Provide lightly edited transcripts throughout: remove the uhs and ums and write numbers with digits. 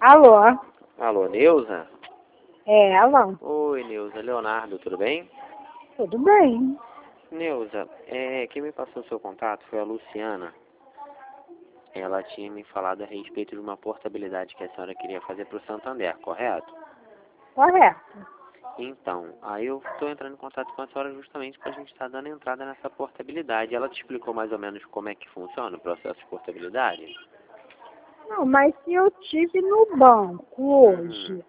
Alô? Alô, Neuza? É, alô? Oi, Neuza. Leonardo, tudo bem? Tudo bem. Neuza, quem me passou o seu contato foi a Luciana. Ela tinha me falado a respeito de uma portabilidade que a senhora queria fazer para o Santander, correto? Correto. Então, aí eu estou entrando em contato com a senhora justamente para a gente estar dando entrada nessa portabilidade. Ela te explicou mais ou menos como é que funciona o processo de portabilidade? Não, mas se eu tive no banco hoje,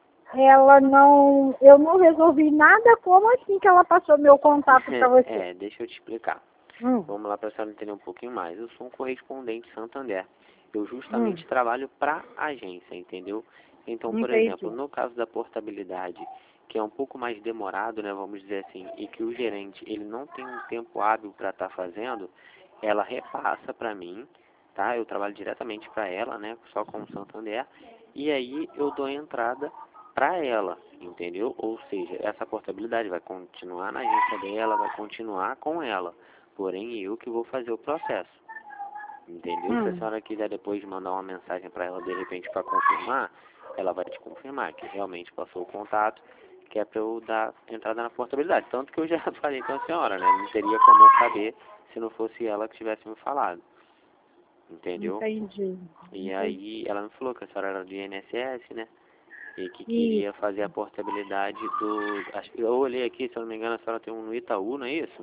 eu não resolvi nada, como assim que ela passou meu contato para você? Deixa eu te explicar. Vamos lá para a senhora entender um pouquinho mais. Eu sou um correspondente Santander. Eu justamente trabalho para a agência, entendeu? Então, por exemplo, no caso da portabilidade, que é um pouco mais demorado, né, vamos dizer assim, e que o gerente ele não tem um tempo hábil para estar fazendo, ela repassa para mim, tá? Eu trabalho diretamente para ela, né, só com o Santander, e aí eu dou entrada para ela, entendeu? Ou seja, essa portabilidade vai continuar na agência dela, vai continuar com ela, porém eu que vou fazer o processo, entendeu? Se a senhora quiser depois mandar uma mensagem para ela de repente para confirmar, ela vai te confirmar que realmente passou o contato, que é para eu dar entrada na portabilidade. Tanto que eu já falei com a senhora, né? Não teria como eu saber se não fosse ela que tivesse me falado, entendeu? Entendi. E aí ela me falou que a senhora era do INSS, né? E que queria fazer a portabilidade eu olhei aqui, se eu não me engano, a senhora tem um no Itaú, não é isso?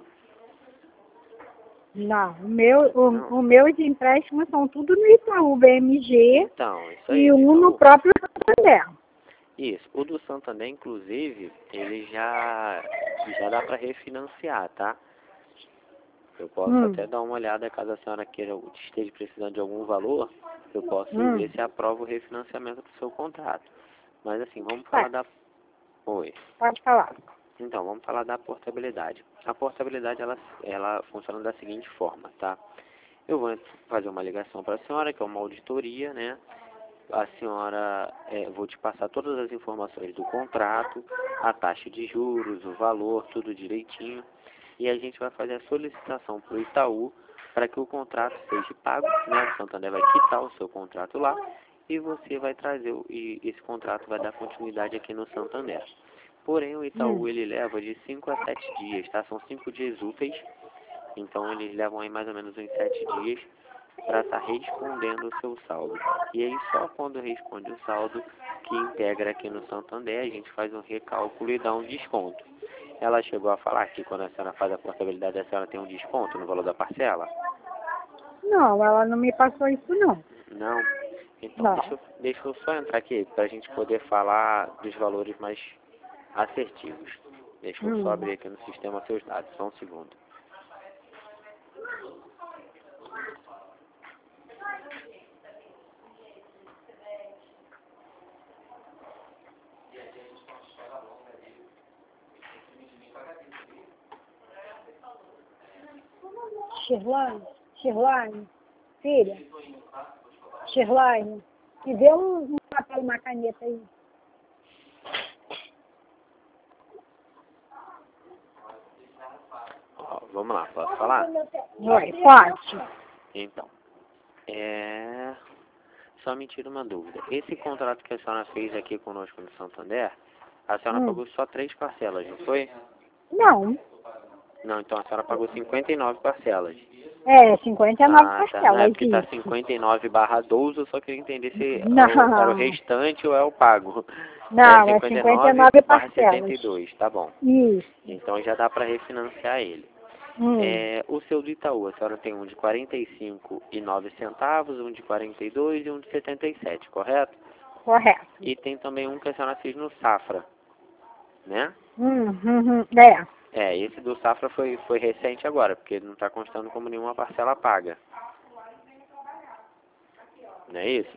Não, o meu de empréstimo são tudo no Itaú BMG Então, isso aí, e um no próprio Santander. Isso. O do Santander, inclusive, ele já dá para refinanciar, tá? Eu posso até dar uma olhada, caso a senhora esteja precisando de algum valor, eu posso ver se aprova o refinanciamento do seu contrato. Mas assim, vamos falar da... Oi. Pode falar. Então, vamos falar da portabilidade. A portabilidade, ela funciona da seguinte forma, tá? Eu vou fazer uma ligação para a senhora, que é uma auditoria, né? A senhora, vou te passar todas as informações do contrato, a taxa de juros, o valor, tudo direitinho. E a gente vai fazer a solicitação para o Itaú para que o contrato seja pago, né? O Santander vai quitar o seu contrato lá e você vai trazer, e esse contrato vai dar continuidade aqui no Santander. Porém, o Itaú, ele leva de 5 a 7 dias, tá? São 5 dias úteis, então eles levam aí mais ou menos uns 7 dias para estar respondendo o seu saldo. E aí só quando responde o saldo que integra aqui no Santander, a gente faz um recálculo e dá um desconto. Ela chegou a falar que quando a senhora faz a portabilidade, a senhora tem um desconto no valor da parcela? Não, ela não me passou isso não. Não? Então deixa eu só entrar aqui para a gente poder falar dos valores mais assertivos. Deixa eu só abrir aqui no sistema seus dados, só um segundo. Shirlane, filha, Shirlane, me dê um papel e uma caneta aí. Ó, vamos lá, posso falar? Oi, pode. Então, só me tira uma dúvida. Esse contrato que a senhora fez aqui conosco no Santander, a senhora pagou só 3 parcelas, não foi? Não. Não, então a senhora pagou 59 parcelas. 59 parcelas. Não é porque tá 59/12, eu só queria entender se era o restante ou é o pago. Não, é 59 parcelas. 72, tá bom. Isso. Então já dá para refinanciar ele. O seu do Itaú, a senhora tem um de 45,09 centavos, um de 42 e um de 77, correto? Correto. E tem também um que a senhora fez no Safra, né? Esse do Safra foi recente agora, porque não está constando como nenhuma parcela paga. Não é isso?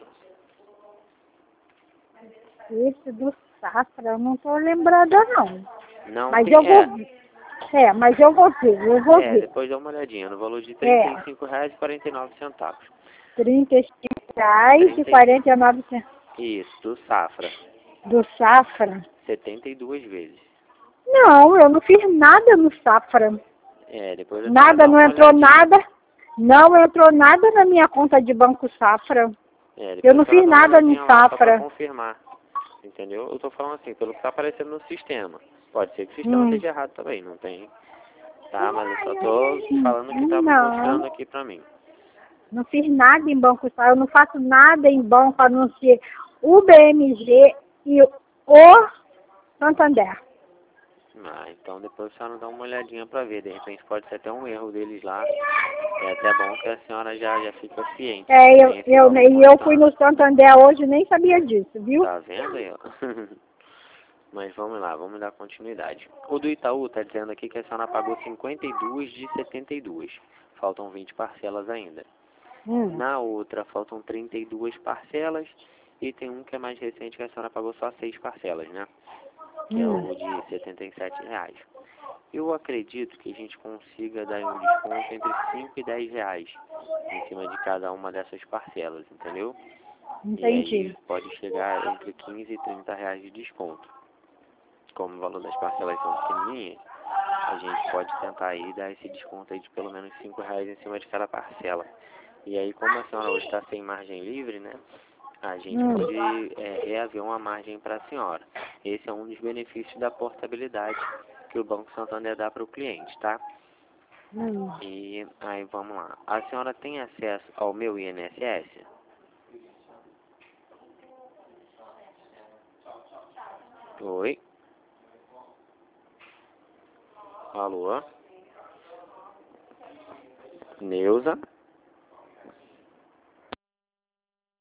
Esse do Safra, eu não estou lembrada não. Não, mas eu vou ver. Mas eu vou ver, depois dá uma olhadinha, no valor de R$ 35,49. R$ 35,49. Isso, do Safra. Do Safra? 72 vezes. Não, eu não fiz nada no Safra. Depois nada, não entrou nada. Não entrou nada na minha conta de banco Safra. É, Eu depois não a senhora fiz dá uma nada no olhadinha lá, só pra Safra. confirmar. Entendeu? Eu tô falando assim, pelo que tá aparecendo no sistema. Pode ser que o sistema Hum. esteja errado também, não tem. Tá, mas eu só tô falando o que tá Não, mostrando aqui pra mim. não fiz nada em Banco Safra. Eu não faço nada em banco a não ser o BMG e o Santander. Ah, então depois a senhora dá uma olhadinha pra ver. De repente pode ser até um erro deles lá. É até bom que a senhora já fica ciente. É, Que tem esse valor eu fui constante. no Santander hoje e nem sabia disso, viu? Tá vendo aí, ó? Mas vamos lá, vamos dar continuidade. O do Itaú tá dizendo aqui que a senhora pagou 52 de 72. Faltam 20 parcelas ainda. Na outra faltam 32 parcelas. E tem um que é mais recente que a senhora pagou só 6 parcelas, né? Que é o de R$ 77. Eu acredito que a gente consiga dar um desconto entre 5 e 10 reais em cima de cada uma dessas parcelas, entendeu? E aí Entendi. pode chegar entre 15 e 30 reais de desconto. Como o valor das parcelas são pequenininhas, a gente pode tentar aí dar esse desconto aí de pelo menos 5 reais em cima de cada parcela. E aí, como a senhora hoje está sem margem livre, né? A gente pode reaver uma margem para a senhora. Esse é um dos benefícios da portabilidade que o Banco Santander dá para o cliente, tá? E aí, vamos lá. A senhora tem acesso ao meu INSS? Oi? Alô? Neuza?